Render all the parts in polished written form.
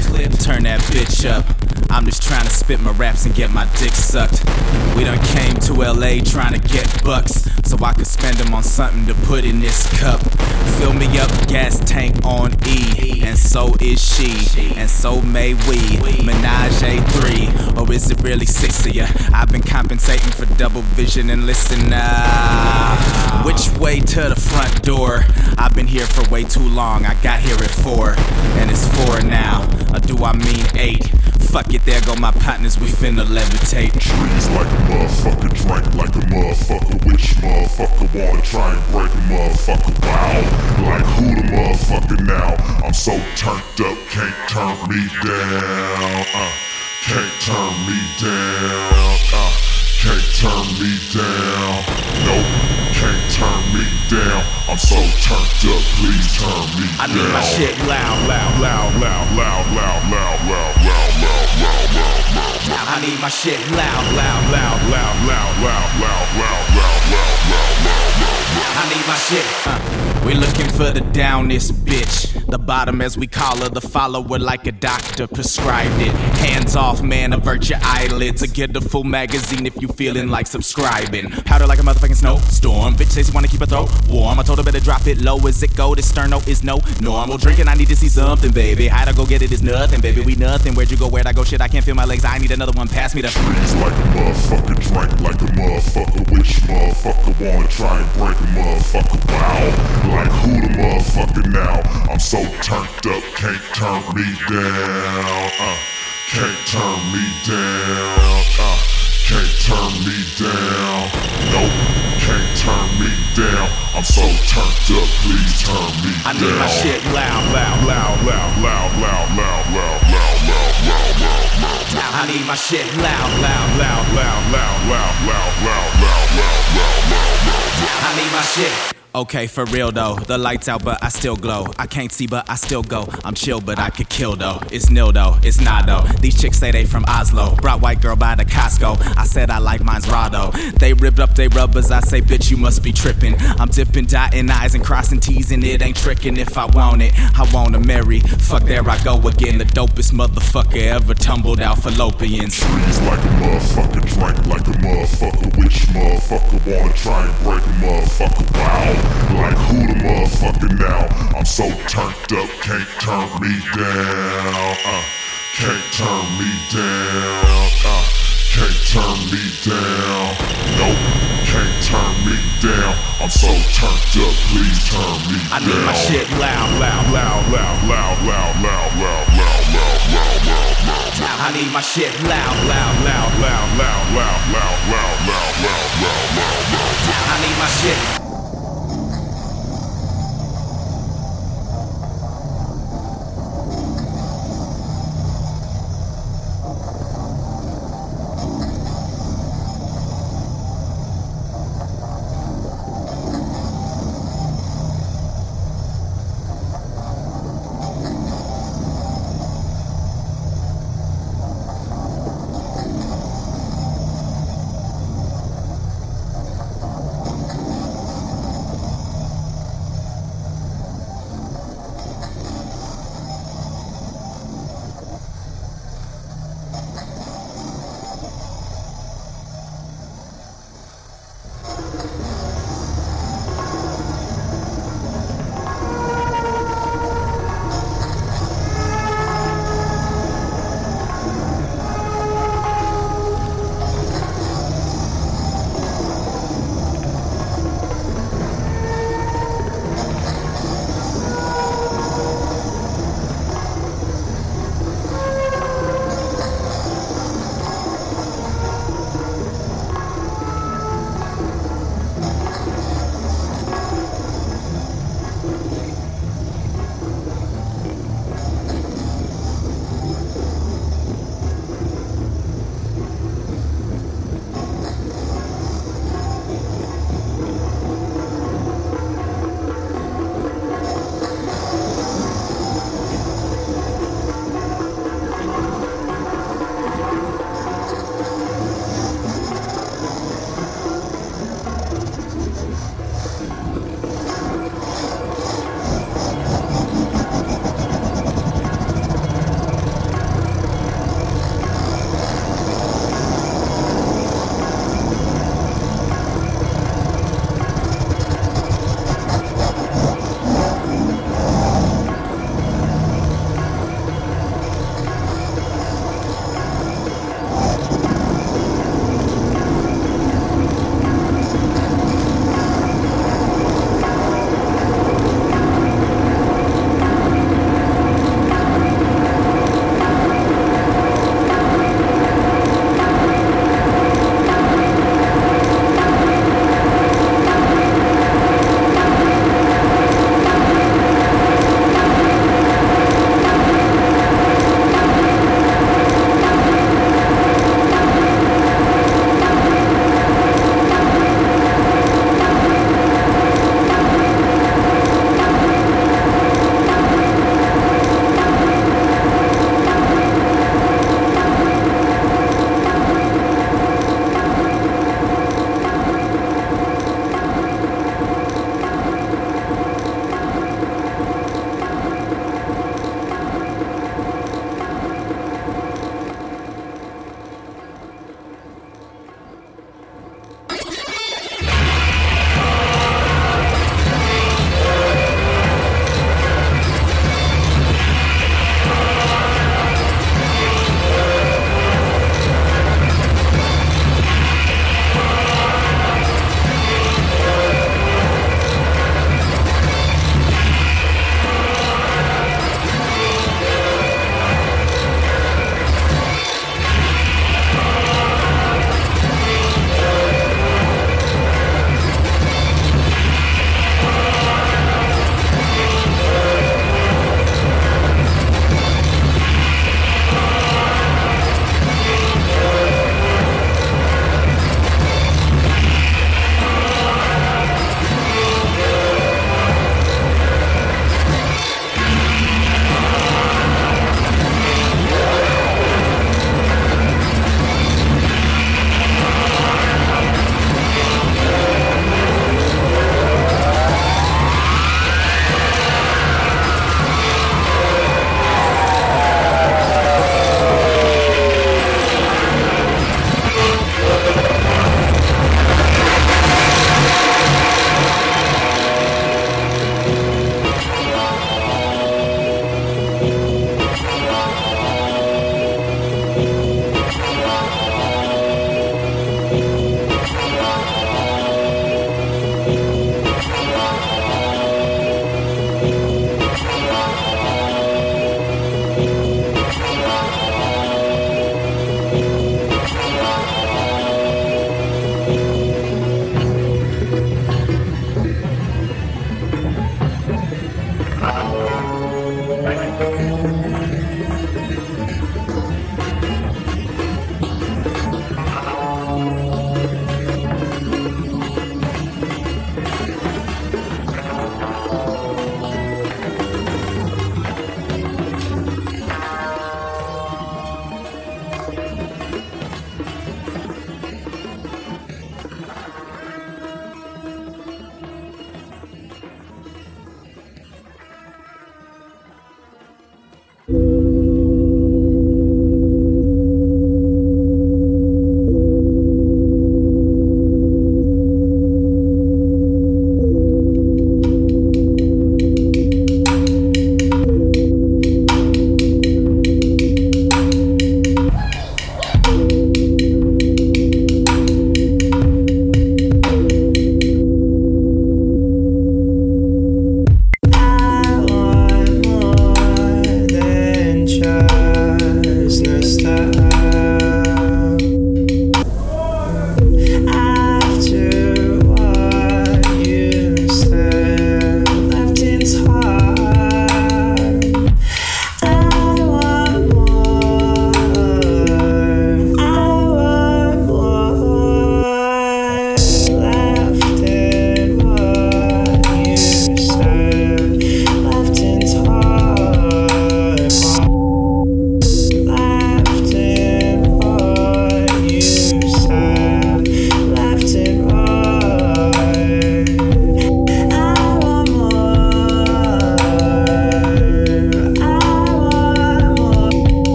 turn that bitch up. I'm just trying to spit my raps and get my dick sucked. We done came to LA trying to get bucks, so I could spend them on something to put in this cup. Fill me up, gas tank on E, and so is she, and so may we. Menage a three, or is it really six of ya? I've been compensating for double vision and listen up. Which way to the front door? I've been here for way too long, I got here at 4, and it's 4 now, or do I mean 8? Fuck it, there go my partners, we finna levitate. Trees like a motherfucker, drink like a motherfucker. Which motherfucker wanna try and break a motherfucker? Wow, like who the motherfucker now? I'm so turned up, can't turn me down. Can't turn me down. Can't turn me down. Nope, can't turn me down. I'm so turned up, please turn me down. I need my shit loud, loud, loud, loud, loud, loud, loud, loud, loud, loud, loud, loud, loud. I need my shit loud, loud, loud, loud, loud, loud, loud, loud, loud, loud, loud, loud, loud. I need my shit. We looking for the downest bitch, the bottom as we call her, the follower like a doctor prescribed it. Hands off, man, avert your eyelids, or get the full magazine if you feeling like subscribing. Powder like a motherfucking snowstorm, bitch says you wanna keep her throat warm. I told her better drop it low as it go. This sterno is no normal drinking. I need to see something, baby. How to go get it is nothing, baby. We nothing. Where'd you go? Where'd I go? Shit, I can't feel my legs. I need another one. Pass me the. Trees like a motherfucker, drink like a motherfucker. Which motherfucker wanna try and break a motherfucker? Wow, like who the motherfucker now? I'm so turned up, can't turn me down. Can't turn me down. Can't turn me down. Nope, can't turn me down. I'm so turned up, please turn me down. I need my shit loud, loud, loud, loud, loud, loud, loud, loud, loud, loud, loud, loud, loud. I need my shit loud, loud, loud, loud, loud, loud, loud, loud, loud, loud, loud, loud. I need my shit. Okay, for real though, the lights out but I still glow. I can't see but I still go. I'm chill but I could kill though. It's nil though, it's not though. These chicks say they from Oslo. Brought white girl by the Costco. I said I like mine's raw though. They ripped up they rubbers, I say bitch you must be tripping. I'm dipping, dotting I's and crossing T's and it ain't tricking. If I want it, I wanna marry. Fuck there I go again, the dopest motherfucker ever tumbled out fallopians. Trees like a motherfucker, drink like a motherfucker. Which motherfucker wanna try and break a motherfucker? Wow, like who the motherfucker now? I'm so turned up, can't turn me down. Can't turn me down. Can't turn me down. Nope, can't turn me down. I'm so turned up, please turn me down. I need my shit loud, loud, loud, loud, loud, loud, loud, loud, loud, loud, loud, loud, loud. I need my shit loud, loud, loud, loud, loud, loud, loud, loud, loud, loud, loud, loud. I need my shit.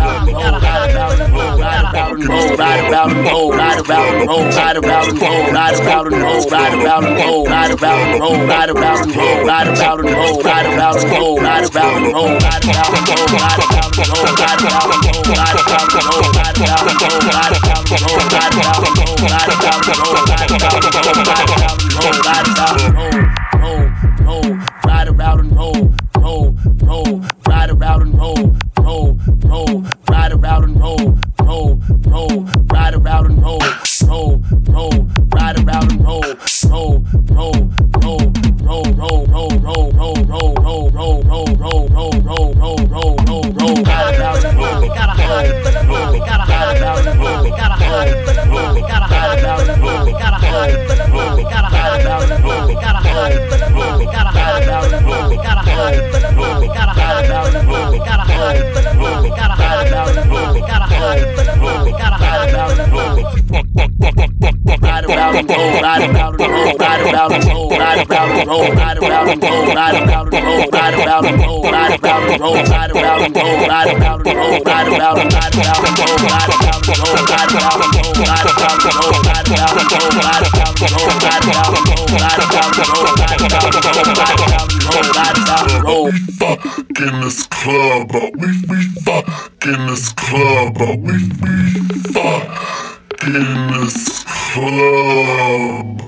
In this club, but we fuck in this club, but we fuck in this club.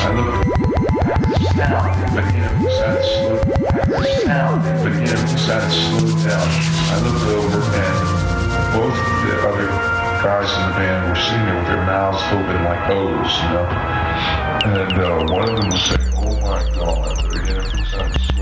I looked down, but him sat slow down, but him sat slowed down. I looked over and both the other guys in the band were sitting there with their mouths open like O's, you know. And one of them was saying, "Oh my God," but him sat